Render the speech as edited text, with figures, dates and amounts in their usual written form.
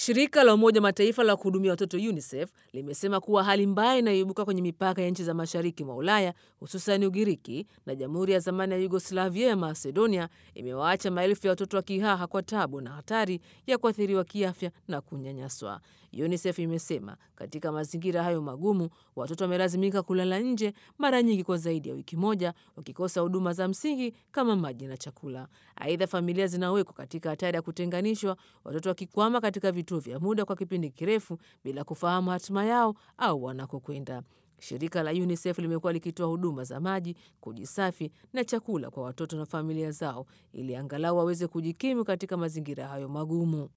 Shirika la Umoja Mataifa la kuhudumia watoto UNICEF limesema kuwa hali mbaya inayoibuka kwenye mipaka ya nchi za mashariki mwa Ulaya, hususan Ugiriki na jamhuri ya zamani ya Yugoslavia ya Macedonia, imewaacha maelfu ya watoto wakihaha kwa tabu na hatari ya kuathiriwa kiafya na kunyanyaswa. UNICEF imesema katika mazingira hayo magumu, watoto wamelazimika kulala nje, mara nyingi kwa zaidi ya wiki moja, wakikosa huduma za msingi kama maji na chakula. Aidha, familia zinawekwa katika hatari ya kutenganishwa, watoto wakikwama katika vituo vya muda kwa kipindi kirefu bila kufahamu hatima yao au wanakokwenda. Shirika la UNICEF limekuwa likitoa huduma za maji, kujisafi na chakula kwa watoto na familia zao ili angalau waweze kujikimu katika mazingira hayo magumu.